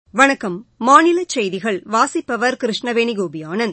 வணக்கம். மாநிலச் செய்திகள் வாசிப்பவர் கிருஷ்ணவேணி கோபியானந்த்.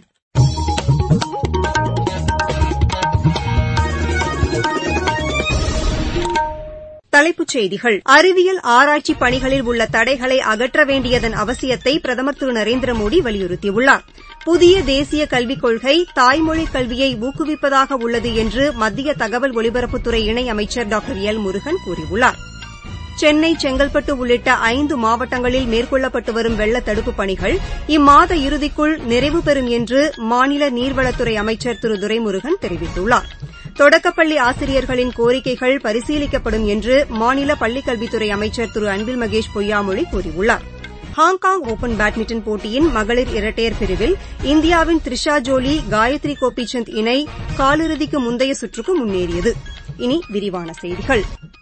தலைப்புச் செய்திகள். அறிவியல் ஆராய்ச்சி பணிகளில் உள்ள தடைகளை அகற்ற வேண்டியதன் அவசியத்தை பிரதமர் திரு நரேந்திரமோடி வலியுறுத்தியுள்ளார். புதிய தேசிய கல்விக் கொள்கை தாய்மொழிக் கல்வியை ஊக்குவிப்பதாக உள்ளது என்று மத்திய தகவல் ஒலிபரப்புத்துறை இணையமைச்சர் டாக்டர் எல் முருகன் கூறியுள்ளார். சென்னை, செங்கல்பட்டு உள்ளிட்ட 5 மாவட்டங்களில் மேற்கொள்ளப்பட்டு வரும் வெள்ள தடுப்புப் பணிகள் இம்மாத இறுதிக்குள் நிறைவு பெறும் என்று மாநில நீர்வளத்துறை அமைச்சர் திரு துரைமுருகன் தெரிவித்துள்ளார். தொடக்கப்பள்ளி ஆசிரியர்களின் கோரிக்கைகள் பரிசீலிக்கப்படும் என்று மாநில பள்ளிக்கல்வித்துறை அமைச்சர் திரு அன்பில் மகேஷ் பொய்யாமொழி கூறியுள்ளார். ஹாங்காங் ஒபன் பேட்மிண்டன் போட்டியின் மகளிர் இரட்டையர் பிரிவில் இந்தியாவின் த்ரிஷா ஜோலி, காயத்ரி கோபிசந்த் இணை காலிறுதிக்கு முந்தைய சுற்றுக்கு முன்னேறியது. இனி விரிவான செய்திகள்.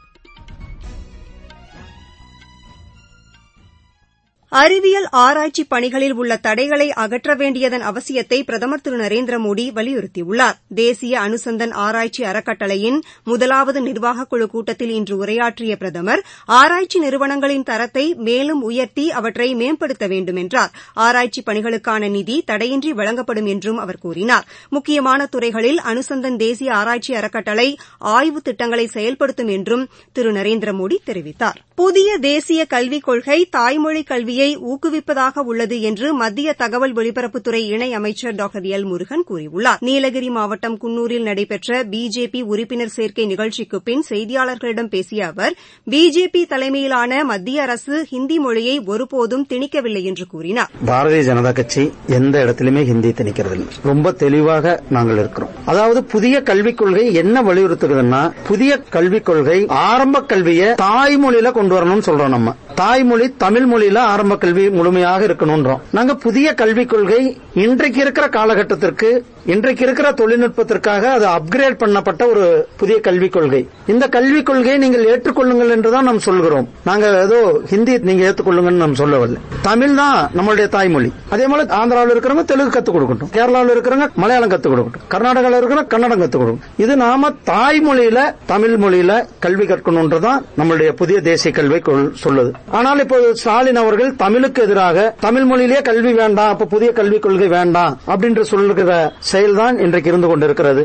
அறிவியல் ஆராய்ச்சி பணிகளில் உள்ள தடைகளை அகற்ற வேண்டியதன் அவசியத்தை பிரதமர் திரு நரேந்திரமோடி வலியுறுத்தியுள்ளார். தேசிய அனுசந்தன் ஆராய்ச்சி அறக்கட்டளையின் 1வது நிர்வாகக்குழு கூட்டத்தில் இன்று உரையாற்றிய பிரதமர், ஆராய்ச்சி நிறுவனங்களின் தரத்தை மேலும் உயர்த்தி அவற்றை மேம்படுத்த வேண்டும் என்றார். ஆராய்ச்சி பணிகளுக்கான நிதி தடையின்றி வழங்கப்படும் என்றும் அவர் கூறினார். முக்கியமான துறைகளில் அனுசந்தன் தேசிய ஆராய்ச்சி அறக்கட்டளை ஆய்வுத் திட்டங்களை செயல்படுத்தும் என்றும் திரு நரேந்திரமோடி தெரிவித்தார். புதிய தேசிய கல்விக் கொள்கை தாய்மொழிக் கல்வியை ஊக்குவிப்பதாக உள்ளது என்று மத்திய தகவல் ஒலிபரப்புத்துறை இணையமைச்சர் டாக்டர் எல் முருகன் கூறியுள்ளார். நீலகிரி மாவட்டம் குன்னூரில் நடைபெற்ற பிஜேபி உறுப்பினர் சேர்க்கை நிகழ்ச்சிக்கு பின் செய்தியாளர்களிடம் பேசிய அவர், பிஜேபி தலைமையிலான மத்திய அரசு ஹிந்தி மொழியை ஒருபோதும் திணிக்கவில்லை என்று கூறினார். பாரதிய ஜனதா கட்சி எந்த இடத்திலுமே ஹிந்தி திணிக்கிறதில்லை. ரொம்ப தெளிவாக நாங்கள் இருக்கிறோம். அதாவது புதிய கல்விக் கொள்கை என்ன வலியுறுத்துகிறதுன்னா, புதிய கல்விக் கொள்கை ஆரம்ப கல்வியை தாய்மொழியில கொண்டு வரணும்னு சொல்றோம். நம்ம தாய்மொழி தமிழ் மொழியில ஆரம்ப கல்வி முழுமையாக இருக்கணும்ன்றோம். நாங்க புதிய கல்விக் கொள்கை இன்றைக்கு இருக்கிற காலகட்டத்திற்கு, இன்றைக்கு இருக்கிற தொழில்நுட்பத்திற்காக அது அப்கிரேட் பண்ணப்பட்ட ஒரு புதிய கல்விக் கொள்கை. இந்த கல்விக் கொள்கையை நீங்கள் ஏற்றுக்கொள்ளுங்கள் என்றுதான் நாம் சொல்கிறோம். நாங்க ஏதோ ஹிந்தி நீங்க ஏற்றுக்கொள்ளுங்கன்னு நாம் சொல்லவில்லை. தமிழ் தான் நம்மளுடைய தாய்மொழி. அதே போல ஆந்திராவில் இருக்கிறவங்க தெலுங்கு கத்துக் கொடுக்கட்டும், கேரளாவில் இருக்கிறவங்க மலையாளம் கத்துக் கொடுக்கட்டும், கர்நாடகாவில் இருக்கிறவங்க கன்னடம் கத்துக் கொடுக்கட்டும். இது நாம தாய்மொழியில தமிழ் மொழியில கல்வி கற்கணும்ன்றதான் நம்மளுடைய புதிய தேசிய கல்வி சொல்லுது. ஆனால் இப்போது ஸ்டாலின் அவர்கள் தமிழுக்கு எதிராக தமிழ் மொழியிலேயே கல்வி வேண்டாம், அப்ப புதிய கல்விக் கொள்கை வேண்டாம் அப்படின்ற சொல்லுகிற செயல்தான் இன்றைக்கு இருந்து கொண்டிருக்கிறது.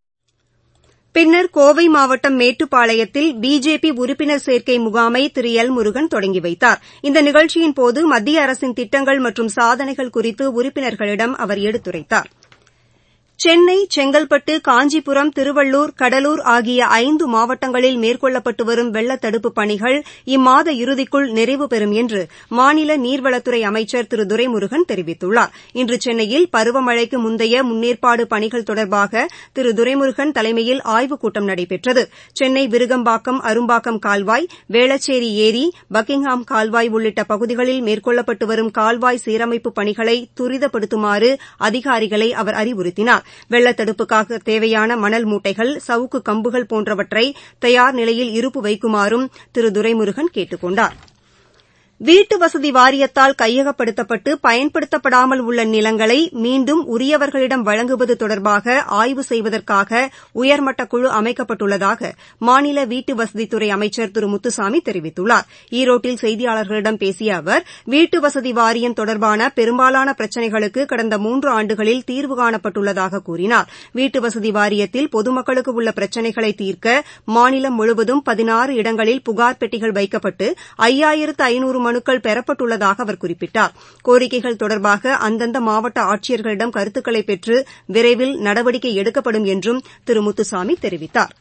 பின்னர் கோவை மாவட்டம் மேட்டுப்பாளையத்தில் பிஜேபி உறுப்பினர் சேர்க்கை முகாமை திரு எல் முருகன் தொடங்கி வைத்தார். இந்த நிகழ்ச்சியின் போது மத்திய அரசின் திட்டங்கள் மற்றும் சாதனைகள் குறித்து உறுப்பினர்களிடம் அவர் எடுத்துரைத்தார். சென்னை, செங்கல்பட்டு, காஞ்சிபுரம், திருவள்ளூர், கடலூர் ஆகிய 5 மாவட்டங்களில் மேற்கொள்ளப்பட்டு வரும் வெள்ளத் தடுப்புப் பணிகள் இம்மாத இறுதிக்குள் நிறைவு பெறும் என்று மாநில நீர்வளத்துறை அமைச்சர் திரு துரைமுருகன் தெரிவித்துள்ளார். இன்று சென்னையில் பருவமழைக்கு முந்தைய முன்னேற்பாடு பணிகள் தொடர்பாக திரு துரைமுருகன் தலைமையில் ஆய்வுக் கூட்டம் நடைபெற்றது. சென்னை விருகம்பாக்கம், அரும்பாக்கம் கால்வாய், வேளச்சேரி ஏரி, பக்கிங்ஹாம் கால்வாய் உள்ளிட்ட பகுதிகளில் மேற்கொள்ளப்பட்டு வரும் கால்வாய் சீரமைப்புப் பணிகளை துரிதப்படுத்துமாறு அதிகாரிகளை அவர் அறிவுறுத்தினார். வெள்ளத்தடுப்புக்காக தேவையான மணல் மூட்டைகள், சவுக்கு கம்புகள் போன்றவற்றை தயார் நிலையில் இருப்பு வைக்குமாறும் திரு துரைமுருகன் கேட்டுக் கொண்டார். வீட்டு வசதி வாரியத்தால் கையகப்படுத்தப்பட்டு பயன்படுத்தப்படாமல் உள்ள நிலங்களை மீண்டும் உரியவர்களிடம் வழங்குவது தொடர்பாக ஆய்வு செய்வதற்காக உயர்மட்ட குழு அமைக்கப்பட்டுள்ளதாக மாநில வீட்டு வசதித்துறை அமைச்சர் திரு முத்துசாமி தெரிவித்துள்ளார். ஈரோட்டில் செய்தியாளர்களிடம் பேசிய அவர், வீட்டு வசதி வாரியம் தொடர்பான பெரும்பாலான பிரச்சினைகளுக்கு கடந்த 3 ஆண்டுகளில் தீர்வு காணப்பட்டுள்ளதாக கூறினார். வீட்டு வசதி வாரியத்தில் பொதுமக்களுக்கு உள்ள பிரச்சினைகளை தீர்க்க மாநிலம் முழுவதும் 16 இடங்களில் புகார் பெட்டிகள் வைக்கப்பட்டு 5500 மனுக்கள் பெறப்பட்டுள்ளதாக அவர் குறிப்பிட்டார். கோரிக்கைகள் தொடர்பாக அந்தந்த மாவட்ட ஆட்சியர்களிடம் கருத்துக்களை பெற்று விரைவில் நடவடிக்கை எடுக்கப்படும் என்றும் திரு முத்துசாமி தெரிவித்தார்.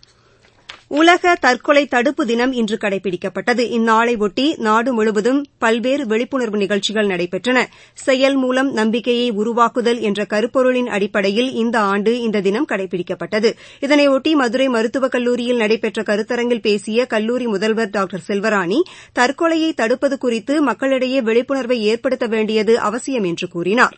உலக தற்கொலை தடுப்பு தினம் இன்று கடைபிடிக்கப்பட்டது. இந்நாளையொட்டி நாடு முழுவதும் பல்வேறு விழிப்புணர்வு நிகழ்ச்சிகள் நடைபெற்றன. செயல் மூலம் நம்பிக்கையை உருவாக்குதல் என்ற கருப்பொருளின் அடிப்படையில் இந்த ஆண்டு இந்த தினம் கடைபிடிக்கப்பட்டது. இதனையொட்டி மதுரை மருத்துவக் கல்லூரியில் நடைபெற்ற கருத்தரங்கில் பேசிய கல்லூரி முதல்வர் டாக்டர் செல்வராணி, தற்கொலையை தடுப்பது குறித்து மக்களிடையே விழிப்புணர்வை ஏற்படுத்த வேண்டியது அவசியம் என்று கூறினார்.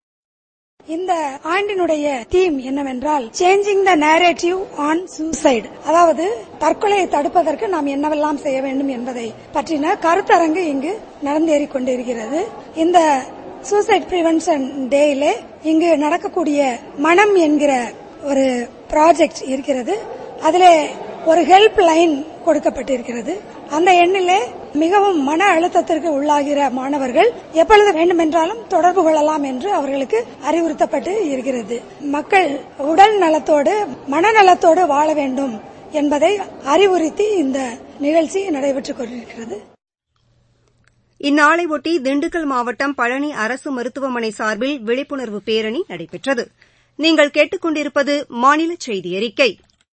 இந்த ஆண்டினுடைய தீம் என்னவென்றால் changing the narrative on suicide, அதாவது தற்கொலையை தடுப்பதற்கு நாம் என்னவெல்லாம் செய்ய வேண்டும் என்பதை பற்றின கருத்தரங்கு இங்கு நடந்தேறிக் கொண்டிருக்கிறது. இந்த சூசைட் பிரிவென்ஷன் டேயிலே இங்கு நடக்கக்கூடிய மனம் என்கிற ஒரு ப்ராஜெக்ட் இருக்கிறது. அதிலே ஒரு ஹெல்ப் லைன் கொடுக்கப்பட்டிருக்கிறது. அந்த எண்ணிலே மிகவும் மன அழுத்தத்திற்கு உள்ளாகிற மாணவர்கள் எப்பொழுது வேண்டுமென்றாலும் தொடர்பு கொள்ளலாம் என்று அவர்களுக்கு அறிவுறுத்தப்பட்டு இருக்கிறது. மக்கள் உடல் நலத்தோடு மனநலத்தோடு வாழ வேண்டும் என்பதை அறிவுறுத்தி இந்த நிகழ்ச்சி நடைபெற்றுக் கொண்டிருக்கிறது. இந்நாளையொட்டி திண்டுக்கல் மாவட்டம் பழனி அரசு மருத்துவமனை சார்பில் விழிப்புணர்வு பேரணி நடைபெற்றது. நீங்கள் கேட்டுக் கொண்டிருப்பது மாநில செய்தி அறிக்கை.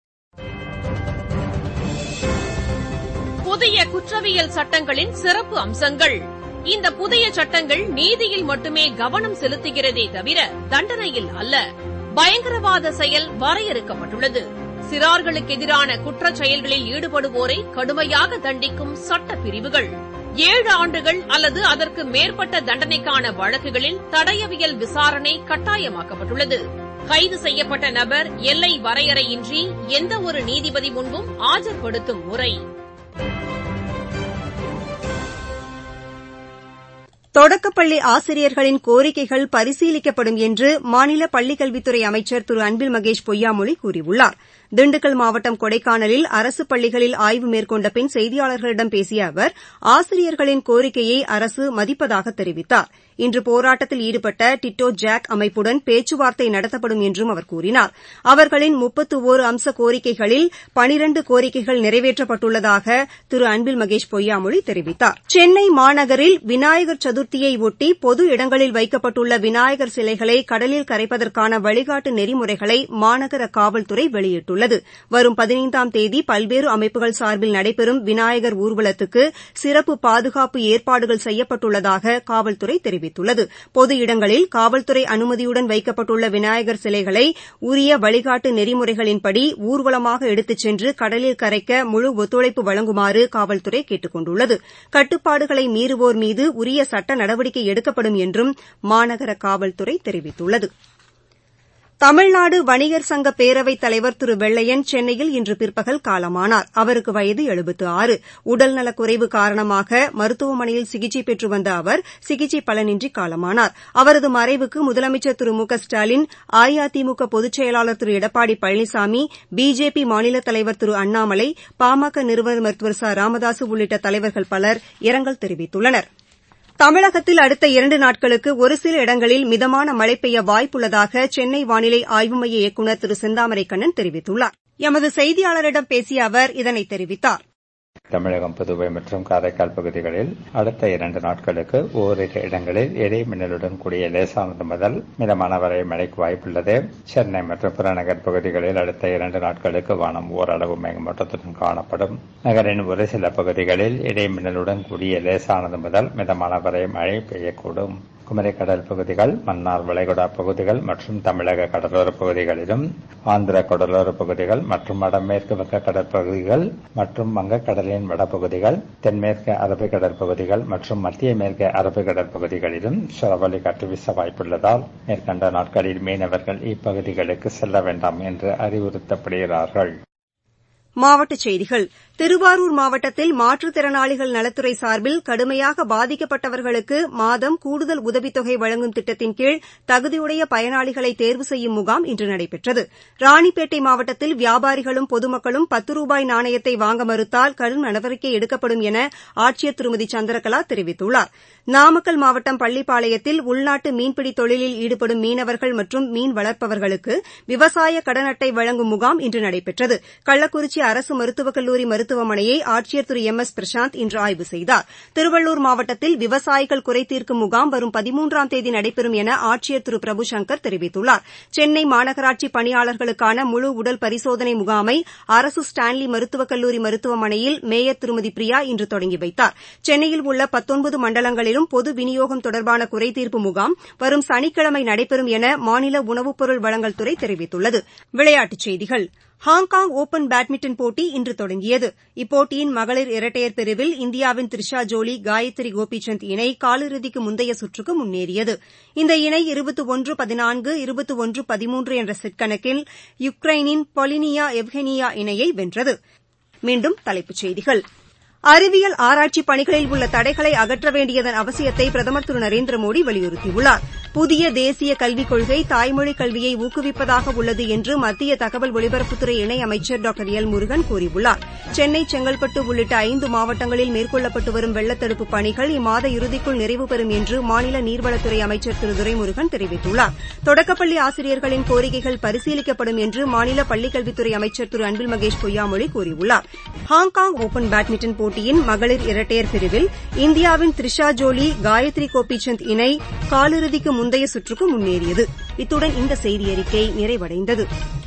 புதிய குற்றவியல் சட்டங்களின் சிறப்பு அம்சங்கள். இந்த புதிய சட்டங்கள் நீதியில் மட்டுமே கவனம் செலுத்துகிறதே தவிர தண்டனையில் அல்ல. பயங்கரவாத செயல் வரையறுக்கப்பட்டுள்ளது. சிறார்களுக்கு எதிரான குற்றச் செயல்களில் ஈடுபடுவோரை கடுமையாக தண்டிக்கும் சட்ட பிரிவுகள். 7 ஆண்டுகள் அல்லது அதற்கு மேற்பட்ட தண்டனைக்கான வழக்குகளில் தடயவியல் விசாரணை கட்டாயமாக்கப்பட்டுள்ளது. கைது செய்யப்பட்ட நபர் எல்லை வரையறையின்றி எந்தவொரு நீதிபதி முன்பும் ஆஜர்படுத்தும் முறை. தொடக்கப்பள்ளி ஆசிரியர்களின் கோரிக்கைகள் பரிசீலிக்கப்படும் என்று மாநில பள்ளிக்கல்வித்துறை அமைச்சர் திரு அன்பில் மகேஷ் பொய்யாமொழி கூறியுள்ளார். திண்டுக்கல் மாவட்டம் கொடைக்கானலில் அரசு பள்ளிகளில் ஆய்வு மேற்கொண்ட பின் செய்தியாளர்களிடம் பேசிய அவர் ஆசிரியர்களின் கோரிக்கையை அரசு மதிப்பதாக தெரிவித்தார். இன்று போராட்டத்தில் ஈடுபட்ட டிட்டோ ஜாக் அமைப்புடன் பேச்சுவார்த்தை நடத்தப்படும் என்றும் அவர் கூறினார். அவர்களின் 31 அம்ச கோரிக்கைகளில் 12 கோரிக்கைகள் நிறைவேற்றப்பட்டுள்ளதாக திரு அன்பில் மகேஷ் பொய்யாமொழி தெரிவித்தார். சென்னை மாநகரில் விநாயகர் சதுர்த்தியை ஒட்டி பொது இடங்களில் வைக்கப்பட்டுள்ள விநாயகர் சிலைகளை கடலில் கரைப்பதற்கான வழிகாட்டு நெறிமுறைகளை மாநகர காவல்துறை வெளியிட்டுள்ளது. வரும் 15ஆம் தேதி பல்வேறு அமைப்புகள் சார்பில் நடைபெறும் விநாயகர் ஊர்வலத்துக்கு சிறப்பு பாதுகாப்பு ஏற்பாடுகள் செய்யப்பட்டுள்ளதாக காவல்துறை தெரிவித்துள்ளது. பொது இடங்களில் காவல்துறை அனுமதியுடன் வைக்கப்பட்டுள்ள விநாயகர் சிலைகளை உரிய வழிகாட்டு நெறிமுறைகளின்படி ஊர்வலமாக எடுத்துச் சென்று கடலில் கரைக்க முழு ஒத்துழைப்பு வழங்குமாறு காவல்துறை கேட்டுக் கொண்டுள்ளது. கட்டுப்பாடுகளை மீறுவோர் மீது உரிய சட்ட நடவடிக்கை எடுக்கப்படும் என்றும் மாநகர காவல்துறை தெரிவித்துள்ளது. தமிழ்நாடு வணிகர் சங்க பேரவைத் தலைவர் திரு வெள்ளையன் சென்னையில் இன்று பிற்பகல் காலமானார். அவருக்கு வயது 76. உடல்நலக்குறைவு காரணமாக மருத்துவமனையில் சிகிச்சை பெற்று வந்த அவர் சிகிச்சை பலனின்றி காலமானார். அவரது மறைவுக்கு முதலமைச்சர் திரு மு க ஸ்டாலின், அஇஅதிமுக பொதுச் செயலாளர் திரு எடப்பாடி பழனிசாமி, பிஜேபி மாநில தலைவர் திரு அண்ணாமலை, பாமக நிறுவனர் மருத்துவர் ச ராமதாசு உள்ளிட்ட தலைவர்கள் பலர் இரங்கல் தெரிவித்துள்ளனா். தமிழகத்தில் அடுத்த 2 நாட்களுக்கு ஒருசில இடங்களில் மிதமான மழை பெய்ய வாய்ப்புள்ளதாக சென்னை வானிலை ஆய்வு மைய இயக்குநர் திரு செந்தாமரை கண்ணன் தெரிவித்துள்ளார். எமது செய்தியாளரிடம் பேசிய அவர் இதனை தெரிவித்தார். தமிழகம், புதுவை மற்றும் காரைக்கால் பகுதிகளில் அடுத்த 2 நாட்களுக்கு ஓரிரு இடங்களில் இடி மின்னலுடன் கூடிய லேசானது முதல் மிதமான வரை மழைக்கு வாய்ப்புள்ளது. சென்னை மற்றும் புறநகர் பகுதிகளில் அடுத்த 2 நாட்களுக்கு வானம் ஓரளவு மேகமூட்டத்துடன் காணப்படும். நகரின் ஒரு சில பகுதிகளில் இடி மின்னலுடன் கூடிய லேசானது முதல் மிதமான வரை மழை பெய்யக்கூடும். குமரி கடல் பகுதிகள், மன்னார் வளைகுடா பகுதிகள் மற்றும் தமிழக கடலோர பகுதிகளிலும், ஆந்திர கடலோர பகுதிகள் மற்றும் வடமேற்கு வங்க கடற்பகுதிகள் மற்றும் வங்கக்கடலின் வடபகுதிகள், தென்மேற்கு அரபிக்கடல் பகுதிகள் மற்றும் மத்திய மேற்கு அரபிக்கடல் பகுதிகளிலும் சூறாவளி காற்று வீச வாய்ப்புள்ளதால் மேற்கண்ட நாட்களில் மீனவர்கள் இப்பகுதிகளுக்கு செல்ல வேண்டாம் என்று அறிவுறுத்தப்படுகிறார்கள். மாவட்டச் செய்திகள். திருவாரூர் மாவட்டத்தில் மாற்றுத்திறனாளிகள் நலத்துறை சார்பில் கடுமையாக பாதிக்கப்பட்டவர்களுக்கு மாதம் கூடுதல் உதவித்தொகை வழங்கும் திட்டத்தின் கீழ் தகுதியுடைய பயனாளிகளை தேர்வு செய்யும் முகாம் இன்று நடைபெற்றது. ராணிப்பேட்டை மாவட்டத்தில் வியாபாரிகளும் பொதுமக்களும் 10 ரூபாய் நாணயத்தை வாங்க மறுத்தால் கடும் நடவடிக்கை எடுக்கப்படும் என ஆட்சியர் திருமதி சந்திரகலா தெரிவித்துள்ளார். நாமக்கல் மாவட்டம் பள்ளிப்பாளையத்தில் உள்நாட்டு மீன்பிடி தொழிலில் ஈடுபடும் மீனவர்கள் மற்றும் மீன் வளர்ப்பவர்களுக்கு விவசாய கடன் அட்டை வழங்கும் முகாம் இன்று நடைபெற்றது. கள்ளக்குறிச்சி அரசு மருத்துவக் கல்லூரி மருத்துவமனையை ஆட்சியர் திரு எம் எஸ் பிரசாந்த் இன்று ஆய்வு செய்தார். திருவள்ளூர் மாவட்டத்தில் விவசாயிகள் குறை தீர்க்கும் முகாம் வரும் 13ஆம் தேதி நடைபெறும் என ஆட்சியர் திரு பிரபுசங்கர் தெரிவித்துள்ளார். சென்னை மாநகராட்சி பணியாளர்களுக்கான முழு உடல் பரிசோதனை முகாமை அரசு ஸ்டான்லி மருத்துவக் கல்லூரி மருத்துவமனையில் மேயர் திருமதி பிரியா இன்று தொடங்கி வைத்தார். சென்னையில் உள்ள 19 மண்டலங்களிலும் பொது விநியோகம் தொடர்பான குறைதீர்ப்பு முகாம் வரும் சனிக்கிழமை நடைபெறும் என மாநில உணவுப் பொருள் வழங்கல் துறை தெரிவித்துள்ளது. விளையாட்டுச் செய்திகள். ஹாங்காங் ஒபன் பேட்மிண்டன் போட்டி இன்று தொடங்கியது. இப்போட்டியின் மகளிர் இரட்டையர் பிரிவில் இந்தியாவின் த்ரிஷா ஜோலி, காயத்ரி கோபிசந்த் இணை காலிறுதிக்கு முந்தைய சுற்றுக்கு முன்னேறியது. இந்த இணை 21-14, 21-13 என்ற செட் கணக்கில் யுக்ரைனின் பொலினியா எவ்கெனியா இணையை வென்றது. மீண்டும் தலைப்புச் செய்திகள். அறிவியல் ஆராய்ச்சிப் பணிகளில் உள்ள தடைகளை அகற்ற வேண்டியதன் அவசியத்தை பிரதமர் திரு நரேந்திரமோடி வலியுறுத்தியுள்ளார். புதிய தேசிய கல்விக் கொள்கை தாய்மொழி கல்வியை ஊக்குவிப்பதாக உள்ளது என்று மத்திய தகவல் ஒலிபரப்புத்துறை இணையமைச்சர் டாக்டர் எல் முருகன் கூறியுள்ளார். சென்னை, செங்கல்பட்டு உள்ளிட்ட 5 மாவட்டங்களில் மேற்கொள்ளப்பட்டு வரும் வெள்ளத்தடுப்புப் பணிகள் இம்மாத இறுதிக்குள் நிறைவு பெறும் என்று மாநில நீர்வளத்துறை அமைச்சர் திரு துரைமுருகன் தெரிவித்துள்ளார். தொடக்கப்பள்ளி ஆசிரியர்களின் கோரிக்கைகள் பரிசீலிக்கப்படும் என்று மாநில பள்ளிக்கல்வித்துறை அமைச்சர் திரு அன்பில் மகேஷ் பொய்யாமொழி கூறியுள்ளார். ஹாங்காங் ஓபன் பேட்மிண்டன் போட்டியின் மகளிர் இரட்டையர் பிரிவில் இந்தியாவின் த்ரிஷா ஜோலி, காயத்ரி கோபிசந்த் இணை காலிறுதிக்கு முந்தைய சுற்றுக்கு முன்னேறியது. இத்துடன் இந்த செய்தியறிக்கை நிறைவடைந்தது.